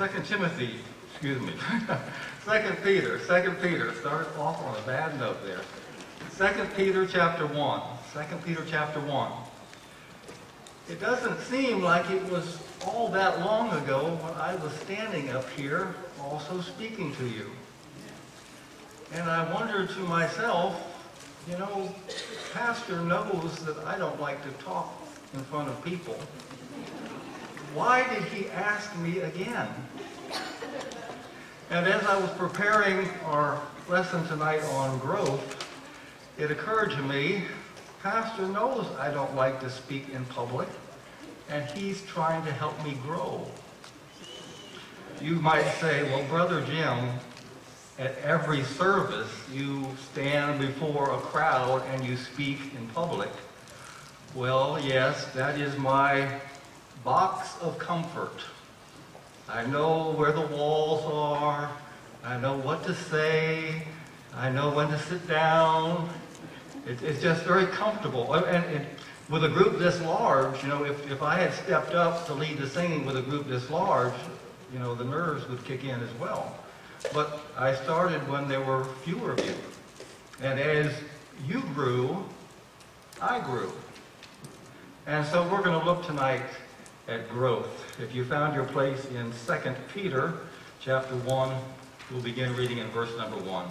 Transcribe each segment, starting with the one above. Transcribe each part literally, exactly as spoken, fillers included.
Second Timothy, excuse me, Second Peter, Second Peter, start off on a bad note there. Second Peter chapter one, Second Peter chapter one. It doesn't seem like it was all that long ago when I was standing up here also speaking to you. And I wondered to myself, you know, Pastor knows that I don't like to talk in front of people. Why did he ask me again? And as I was preparing our lesson tonight on growth, it occurred to me, Pastor knows I don't like to speak in public, and he's trying to help me grow. You might say, well, Brother Jim, at every service you stand before a crowd and you speak in public. Well, yes, that is my box of comfort. I know where the walls are. I know what to say. I know when to sit down. It, it's just very comfortable. And, and with a group this large, you know, if, if I had stepped up to lead the singing with a group this large, you know, the nerves would kick in as well. But I started when there were fewer of you. And as you grew, I grew. And so we're going to look tonight at growth. If you found your place in Second Peter chapter one, we'll begin reading in verse number one.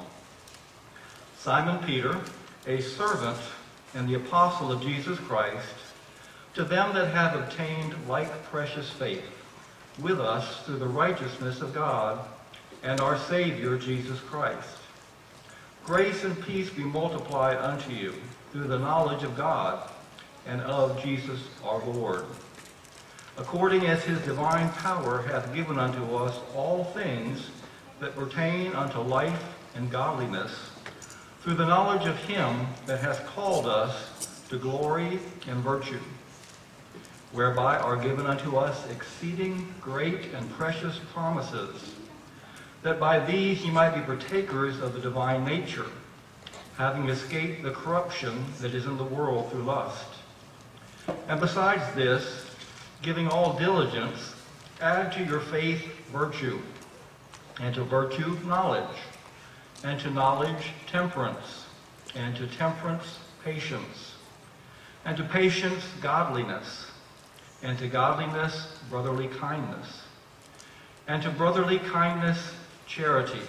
Simon Peter, a servant and the apostle of Jesus Christ, to them that have obtained like precious faith with us through the righteousness of God and our Savior Jesus Christ. Grace and peace be multiplied unto you through the knowledge of God and of Jesus our Lord, according as his divine power hath given unto us all things that pertain unto life and godliness, through the knowledge of him that hath called us to glory and virtue, whereby are given unto us exceeding great and precious promises, that by these ye might be partakers of the divine nature, having escaped the corruption that is in the world through lust. And besides this, giving all diligence, add to your faith virtue, and to virtue knowledge, and to knowledge temperance, and to temperance patience, and to patience godliness, and to godliness brotherly kindness, and to brotherly kindness charity.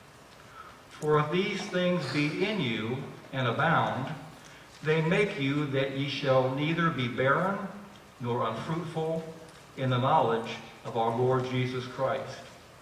For if these things be in you and abound, they make you that ye shall neither be barren nor unfruitful in the knowledge of our Lord Jesus Christ.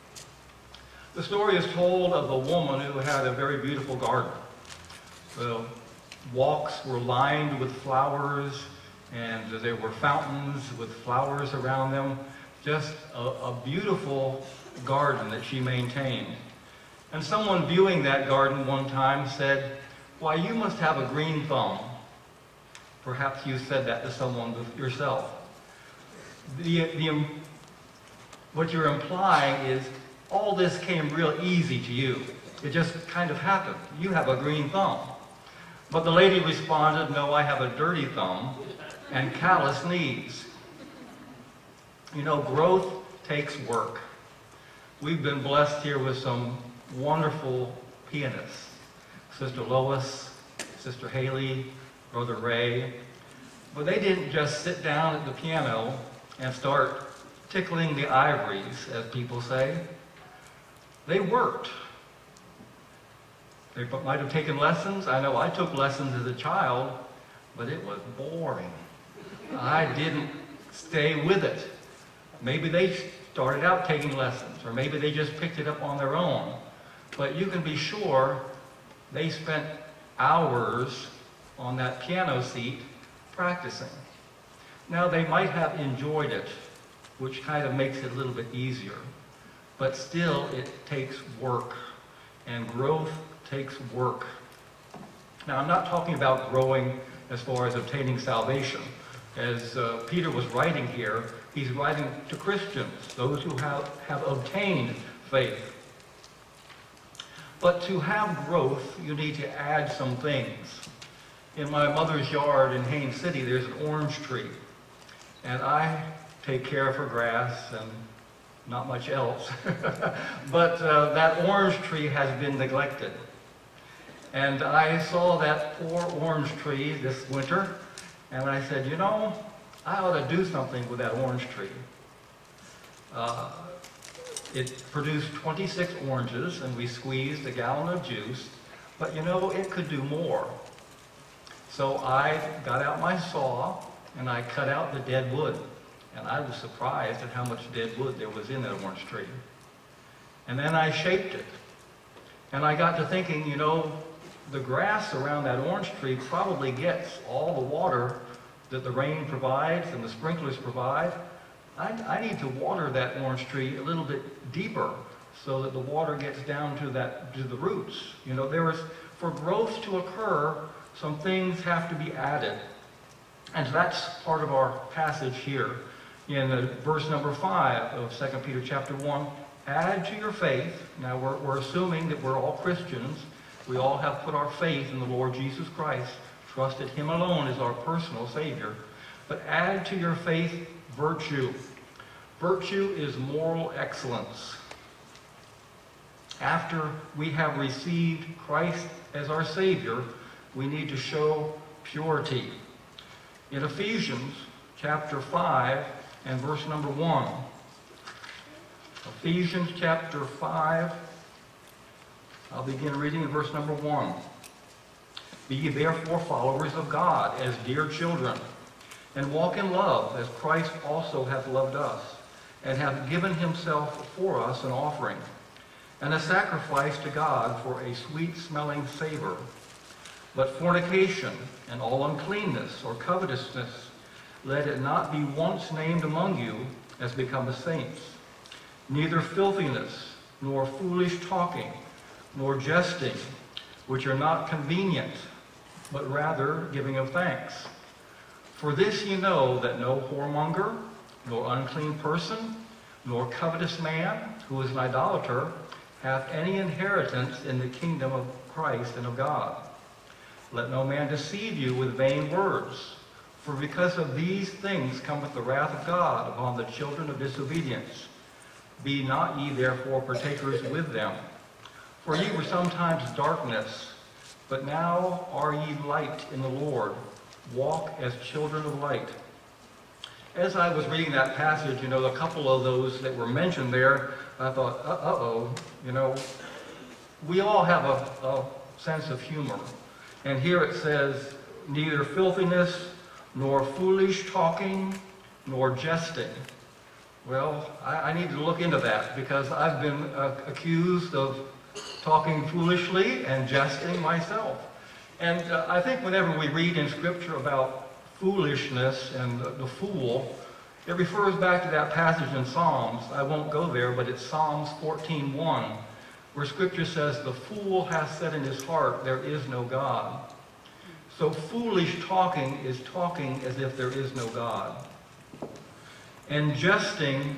The story is told of a woman who had a very beautiful garden. The walks were lined with flowers, and there were fountains with flowers around them. Just a, a beautiful garden that she maintained. And someone viewing that garden one time said, "Why, you must have a green thumb." Perhaps you said that to someone yourself. The, the, what you're implying is all this came real easy to you. It just kind of happened. You have a green thumb. But the lady responded, "No, I have a dirty thumb and callous knees." You know, growth takes work. We've been blessed here with some wonderful pianists. Sister Lois, Sister Haley, Brother Ray. But they didn't just sit down at the piano and start tickling the ivories, as people say. They worked. They might have taken lessons. I know I took lessons as a child, but it was boring. I didn't stay with it. Maybe they started out taking lessons, or maybe they just picked it up on their own. But you can be sure they spent hours on that piano seat practicing. Now, they might have enjoyed it, which kind of makes it a little bit easier. But still, it takes work, and growth takes work. Now, I'm not talking about growing as far as obtaining salvation. As uh, Peter was writing here, he's writing to Christians, those who have, have obtained faith. But to have growth, you need to add some things. In my mother's yard in Haines City, there's an orange tree. And I take care of her grass and not much else. But uh, that orange tree has been neglected. And I saw that poor orange tree this winter, and I said, you know, I ought to do something with that orange tree. Uh, it produced twenty-six oranges, and we squeezed a gallon of juice, but you know, it could do more. So I got out my saw, and I cut out the dead wood. And I was surprised at how much dead wood there was in that orange tree. And then I shaped it. And I got to thinking, you know, the grass around that orange tree probably gets all the water that the rain provides and the sprinklers provide. I, I need to water that orange tree a little bit deeper so that the water gets down to that to the roots. You know, there is, for growth to occur, some things have to be added. And that's part of our passage here in uh, verse number five of Second Peter chapter one. Add to your faith. Now we're, we're assuming that we're all Christians. We all have put our faith in the Lord Jesus Christ, trusted him alone as our personal Savior. But add to your faith virtue. Virtue is moral excellence. After we have received Christ as our Savior, we need to show purity. In Ephesians chapter five and verse number one, Ephesians chapter five, I'll begin reading in verse number one. Be ye therefore followers of God as dear children, and walk in love as Christ also hath loved us, and hath given himself for us an offering, and a sacrifice to God for a sweet-smelling savor. But fornication and all uncleanness or covetousness, let it not be once named among you as become the saints, neither filthiness, nor foolish talking, nor jesting, which are not convenient, but rather giving of thanks. For this ye know, that no whoremonger, nor unclean person, nor covetous man, who is an idolater, hath any inheritance in the kingdom of Christ and of God. Let no man deceive you with vain words, for because of these things cometh the wrath of God upon the children of disobedience. Be not ye therefore partakers with them. For ye were sometimes darkness, but now are ye light in the Lord. Walk as children of light. As I was reading that passage, you know, a couple of those that were mentioned there, I thought, uh-oh, you know, we all have a, a sense of humor. And here it says, neither filthiness, nor foolish talking, nor jesting. Well, I, I need to look into that, because I've been uh, accused of talking foolishly and jesting myself. And uh, I think whenever we read in Scripture about foolishness and the, the fool, it refers back to that passage in Psalms. I won't go there, but it's Psalms fourteen one, where Scripture says, the fool hath said in his heart, there is no God. So foolish talking is talking as if there is no God. And jesting,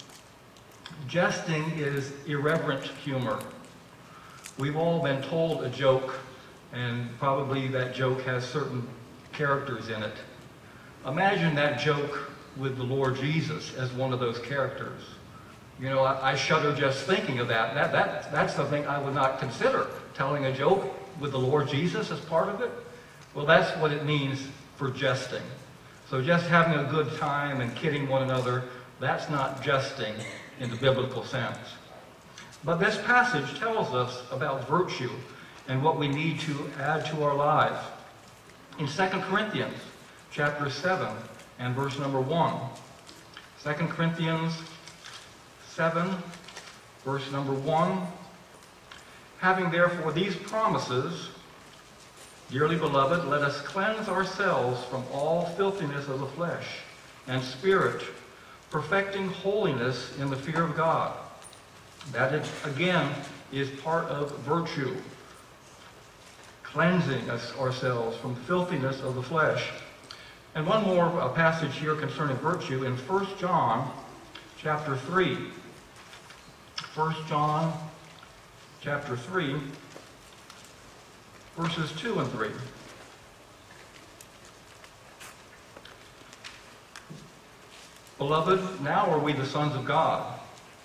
jesting is irreverent humor. We've all been told a joke, and probably that joke has certain characters in it. Imagine that joke with the Lord Jesus as one of those characters. You know, I, I shudder just thinking of that. That, that. That's something I would not consider, telling a joke with the Lord Jesus as part of it. Well, that's what it means for jesting. So just having a good time and kidding one another, that's not jesting in the biblical sense. But this passage tells us about virtue and what we need to add to our lives. In Second Corinthians chapter seven and verse number one. Second Corinthians seven, verse number one. Having therefore these promises, dearly beloved, let us cleanse ourselves from all filthiness of the flesh and spirit, perfecting holiness in the fear of God. That, is, again, is part of virtue. Cleansing us ourselves from filthiness of the flesh. And one more uh, passage here concerning virtue in First John chapter three. First John chapter three, verses two and three. Beloved, now are we the sons of God,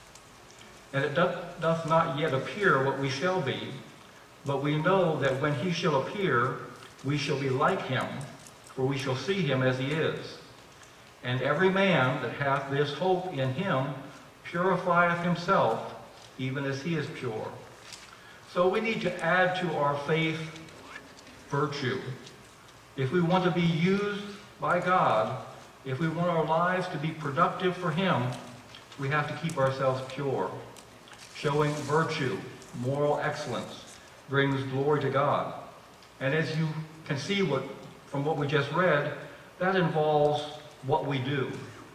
And it doth, doth not yet appear what we shall be, but we know that when he shall appear, we shall be like him, for we shall see him as he is. And every man that hath this hope in him purifieth himself, even as he is pure. So we need to add to our faith virtue. If we want to be used by God, if we want our lives to be productive for him, we have to keep ourselves pure. Showing virtue, moral excellence, brings glory to God. And as you can see what, from what we just read, that involves what we do.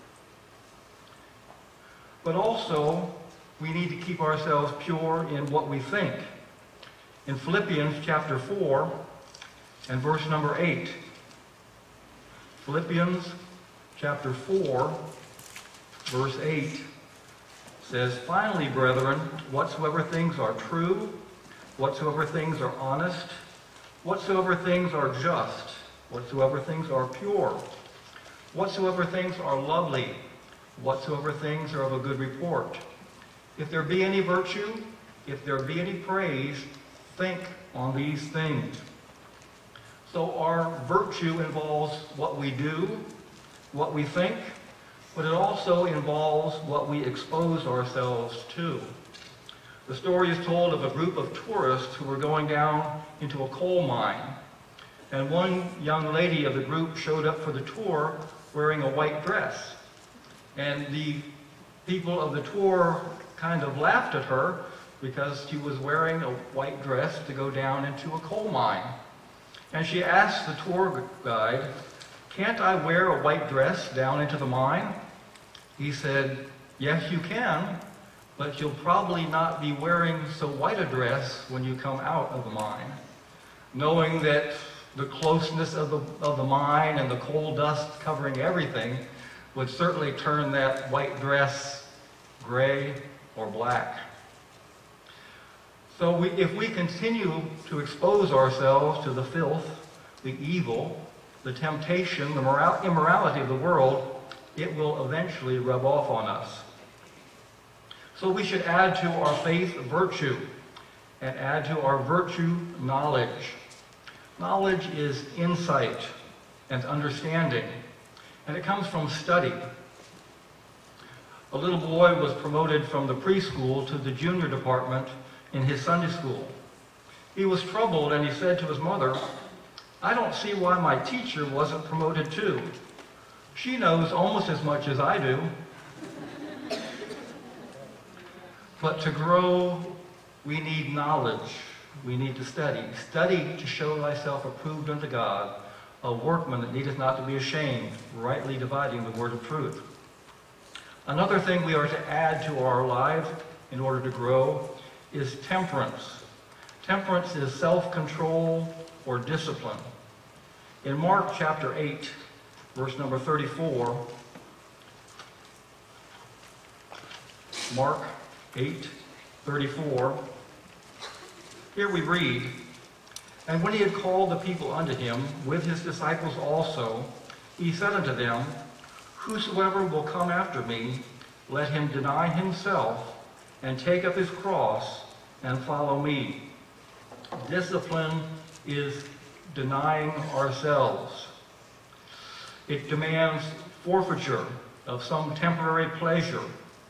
But also, we need to keep ourselves pure in what we think. In Philippians chapter four and verse number eight, Philippians chapter four, verse eight, says, "Finally, brethren, whatsoever things are true, whatsoever things are honest, whatsoever things are just, whatsoever things are pure, whatsoever things are lovely, whatsoever things are of a good report. If there be any virtue, if there be any praise, think on these things." So our virtue involves what we do, what we think, but it also involves what we expose ourselves to. The story is told of a group of tourists who were going down into a coal mine. And one young lady of the group showed up for the tour wearing a white dress. And the people of the tour kind of laughed at her because she was wearing a white dress to go down into a coal mine. And she asked the tour guide, "Can't I wear a white dress down into the mine?" He said, "Yes, you can, but you'll probably not be wearing so white a dress when you come out of the mine," knowing that the closeness of the, of the mine and the coal dust covering everything would certainly turn that white dress gray or black. So we, if we continue to expose ourselves to the filth, the evil, the temptation, the moral, immorality of the world, it will eventually rub off on us. So we should add to our faith virtue, and add to our virtue knowledge. Knowledge is insight and understanding, and it comes from study. A little boy was promoted from the preschool to the junior department in his Sunday school. He was troubled, and he said to his mother, "I don't see why my teacher wasn't promoted too. She knows almost as much as I do." But to grow, we need knowledge. We need to study. Study to show thyself approved unto God, a workman that needeth not to be ashamed, rightly dividing the word of truth. Another thing we are to add to our lives in order to grow is temperance. Temperance is self-control or discipline. In Mark chapter eight, verse number thirty-four, Mark eight, thirty-four, here we read, "And when he had called the people unto him, with his disciples also, he said unto them, Whosoever will come after me, let him deny himself, and take up his cross, and follow me." Discipline is denying ourselves. It demands forfeiture of some temporary pleasure.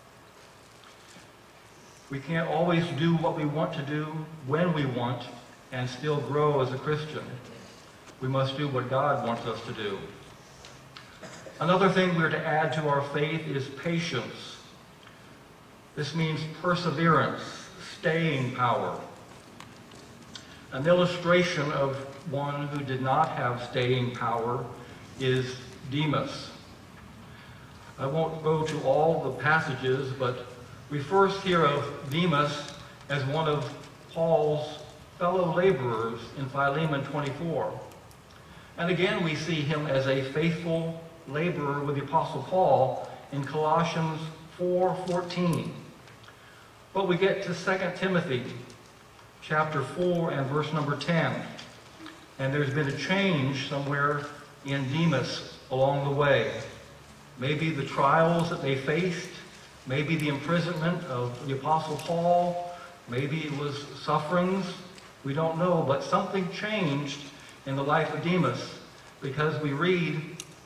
We can't always do what we want to do when we want and still grow as a Christian. We must do what God wants us to do. Another thing we're to add to our faith is patience. This means perseverance, staying power. An illustration of one who did not have staying power is Demas. I won't go to all the passages, but we first hear of Demas as one of Paul's fellow laborers in Philemon twenty-four. And again, we see him as a faithful laborer with the Apostle Paul in Colossians four fourteen. But we get to Second Timothy chapter four and verse number ten. And there's been a change somewhere in Demas along the way. Maybe the trials that they faced, maybe the imprisonment of the Apostle Paul, maybe it was sufferings, we don't know, but something changed in the life of Demas, because we read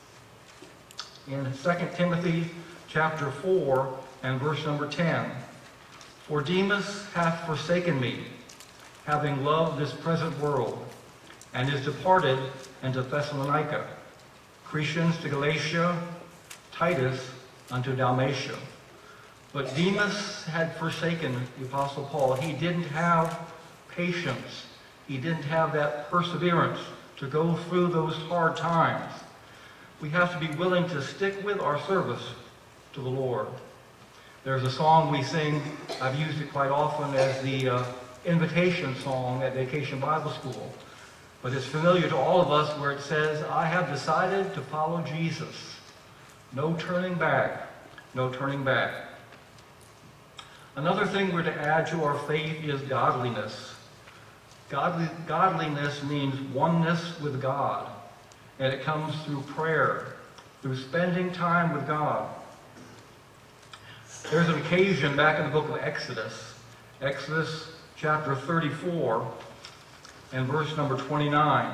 in Second Timothy chapter four and verse number ten, "For Demas hath forsaken me, having loved this present world, and is departed into Thessalonica, Crescens to Galatia, Titus unto Dalmatia." But Demas had forsaken the Apostle Paul. He didn't have patience. He didn't have that perseverance to go through those hard times. We have to be willing to stick with our service to the Lord. There's a song we sing, I've used it quite often as the uh, invitation song at Vacation Bible School. But it's familiar to all of us, where it says, "I have decided to follow Jesus. No turning back, no turning back." Another thing we're to add to our faith is godliness. Godly, godliness means oneness with God, and it comes through prayer, through spending time with God. There's an occasion back in the book of Exodus, Exodus chapter thirty-four and verse number twenty-nine.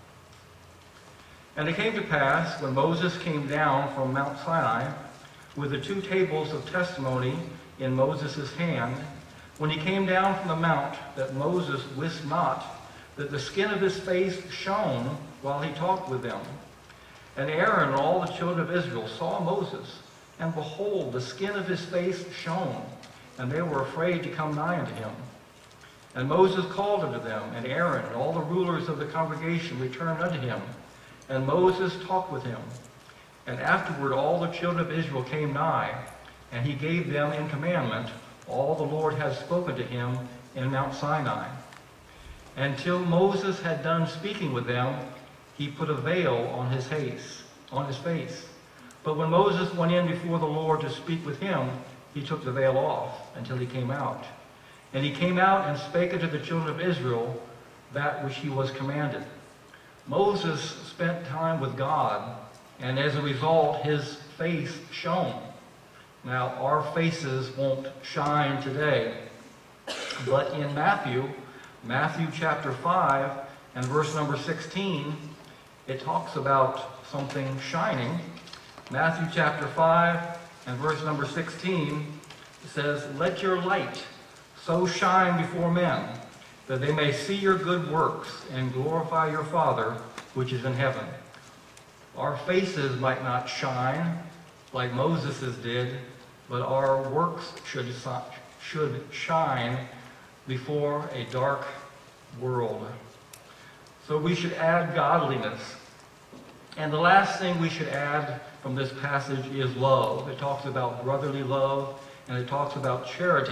"And it came to pass, when Moses came down from Mount Sinai with the two tables of testimony in Moses' hand, when he came down from the mount, that Moses wist not that the skin of his face shone while he talked with them. And Aaron and all the children of Israel saw Moses, and behold, the skin of his face shone, and they were afraid to come nigh unto him. And Moses called unto them, and Aaron and all the rulers of the congregation returned unto him, and Moses talked with him. And afterward all the children of Israel came nigh, and he gave them in commandment all the Lord had spoken to him in Mount Sinai. Until Moses had done speaking with them, he put a veil on his face, on his face. But when Moses went in before the Lord to speak with him, he took the veil off until he came out. And he came out and spake unto the children of Israel that which he was commanded." Moses spent time with God, and as a result, his face shone. Now, our faces won't shine today, but in Matthew, Matthew chapter five and verse number sixteen, it talks about something shining. Matthew chapter five and verse number sixteen says, "Let your light so shine before men, that they may see your good works and glorify your Father which is in heaven." Our faces might not shine like Moses's did, but our works should, should shine before a dark world. So we should add godliness. And the last thing we should add from this passage is love. It talks about brotherly love, and it talks about charity.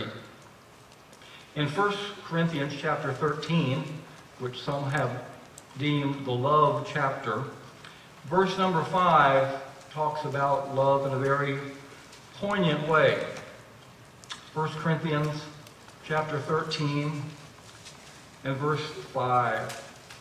In First Corinthians chapter thirteen, which some have deemed the love chapter, verse number five talks about love in a very poignant way. First Corinthians chapter thirteen and verse five.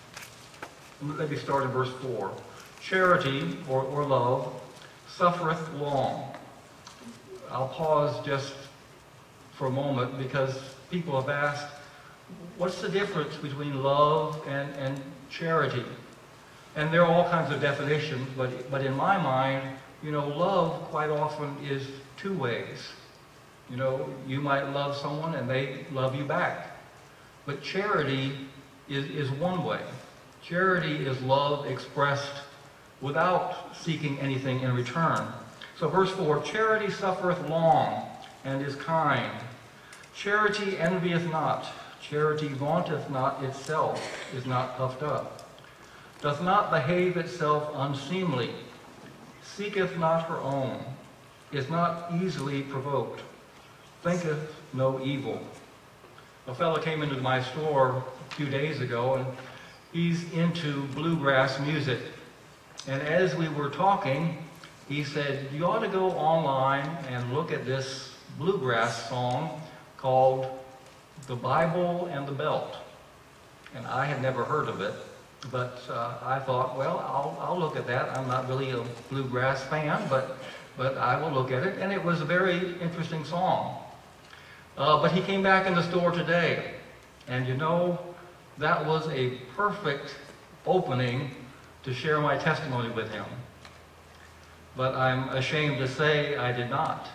Let me start in verse four. "Charity," or, or love, "suffereth long." I'll pause just for a moment, because people have asked, what's the difference between love and, and charity? And there are all kinds of definitions, but, but in my mind, you know, love quite often is two ways. You know, you might love someone and they love you back. But charity is, is one way. Charity is love expressed without seeking anything in return. So verse four, "Charity suffereth long, and is kind. Charity envieth not. Charity vaunteth not itself, is not puffed up. Doth not behave itself unseemly. Seeketh not her own. Is not easily provoked. Thinketh no evil." A fellow came into my store a few days ago, and he's into bluegrass music. And as we were talking, he said, "You ought to go online and look at this bluegrass song called The Bible and the Belt." And I had never heard of it, but uh, I thought, well, I'll, I'll look at that. I'm not really a bluegrass fan, but but I will look at it, and it was a very interesting song. Uh, but he came back in the store today, and you know, that was a perfect opening to share my testimony with him. But I'm ashamed to say I did not.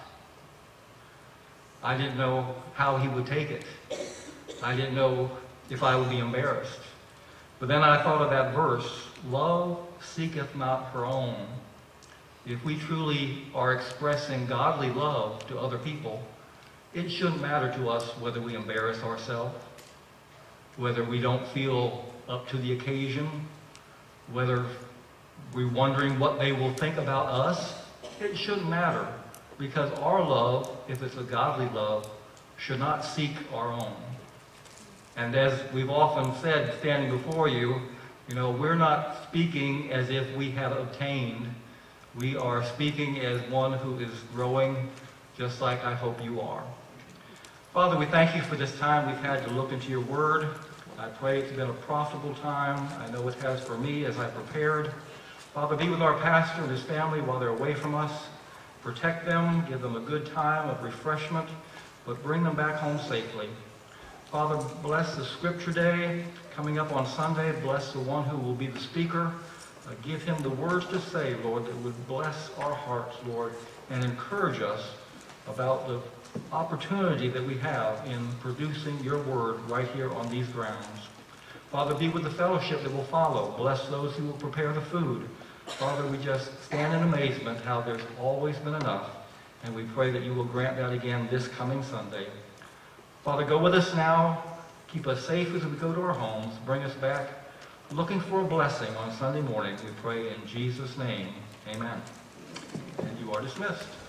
I didn't know how he would take it. I didn't know if I would be embarrassed. But then I thought of that verse, love seeketh not her own. If we truly are expressing godly love to other people, it shouldn't matter to us whether we embarrass ourselves, whether we don't feel up to the occasion, whether we're wondering what they will think about us. It shouldn't matter, because our love, if it's a godly love, should not seek our own. And as we've often said, standing before you, you know, we're not speaking as if we have obtained. We are speaking as one who is growing, just like I hope you are. Father, we thank you for this time we've had to look into your word. I pray it's been a profitable time. I know it has for me as I prepared. Father, be with our pastor and his family while they're away from us. Protect them, give them a good time of refreshment, but bring them back home safely. Father, bless the scripture day coming up on Sunday. Bless the one who will be the speaker. Uh, give him the words to say, Lord, that would bless our hearts, Lord, and encourage us about the opportunity that we have in producing your word right here on these grounds. Father, be with the fellowship that will follow. Bless those who will prepare the food. Father, we just stand in amazement how there's always been enough, and we pray that you will grant that again this coming Sunday. Father, go with us now. Keep us safe as we go to our homes. Bring us back looking for a blessing on Sunday morning. We pray in Jesus' name. Amen. And you are dismissed.